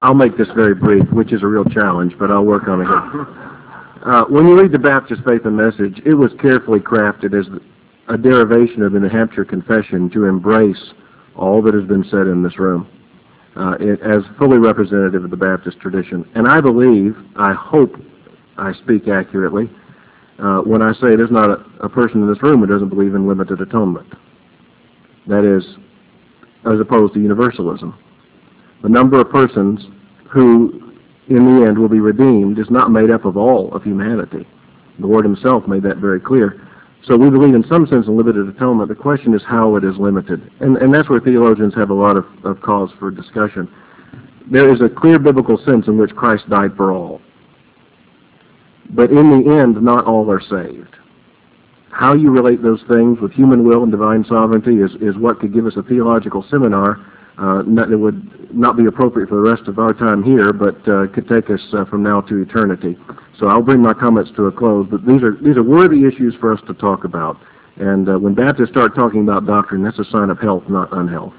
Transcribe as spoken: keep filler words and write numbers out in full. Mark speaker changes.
Speaker 1: I'll make this very brief, which is a real challenge, but I'll work on it. Uh, when you read the Baptist Faith and Message, it was carefully crafted as a derivation of the New Hampshire Confession to embrace all that has been said in this room uh, it, as fully representative of the Baptist tradition. And I believe, I hope I speak accurately, uh, when I say there's not a, a person in this room who doesn't believe in limited atonement. That is, as opposed to universalism. The number of persons who, in the end, will be redeemed is not made up of all of humanity. The Lord himself made that very clear. So we believe in some sense in limited atonement. The question is how it is limited. And, and that's where theologians have a lot of, of cause for discussion. There is a clear biblical sense in which Christ died for all. But in the end, not all are saved. How you relate those things with human will and divine sovereignty is, is what could give us a theological seminar uh, not, that would not be appropriate for the rest of our time here, but uh, could take us uh, from now to eternity. So I'll bring my comments to a close, but these are, these are worthy issues for us to talk about. And uh, when Baptists start talking about doctrine, that's a sign of health, not unhealth.